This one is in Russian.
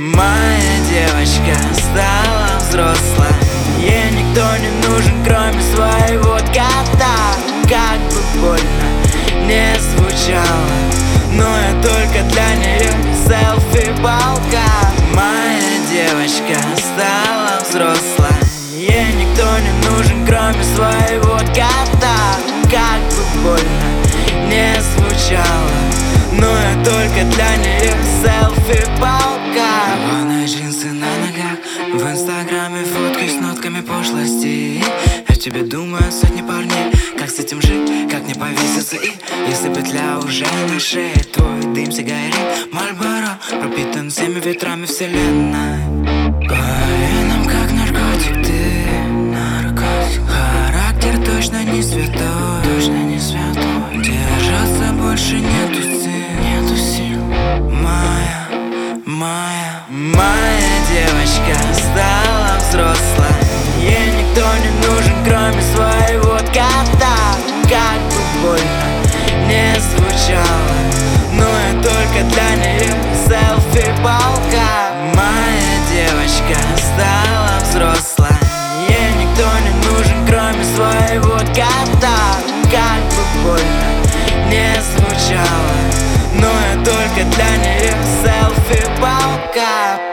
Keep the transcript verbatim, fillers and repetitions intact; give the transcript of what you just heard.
Моя девочка стала взрослой, ей никто не нужен, кроме своего кота. Как бы больно не звучало, но я только для нее селфи-палка. Моя девочка стала взрослой, ей никто не нужен, кроме своего кота. Как бы больно не звучало, но я только для нее селфи-палка. Рваные джинсы на ногах, в инстаграме фотки с нотками пошлости. Я в тебе думаю сотни парней, как с этим жить, как не повеситься. И если петля уже на шее, твой дым сигарет Мальборо пропитан всеми ветрами вселенной. По венам как наркотик, ты наркотик. Характер точно не святой, точно не святой. Держаться больше нету сил, нету сил. Моя, моя, моя девочка стала взрослой, ей никто не нужен, кроме своего кота. Как бы больно не звучало, но я только для нее селфи-палка. Моя девочка стала взрослой, ей никто не нужен, кроме своего кота. Как бы больно не звучало, но я только для нее селфи-палка.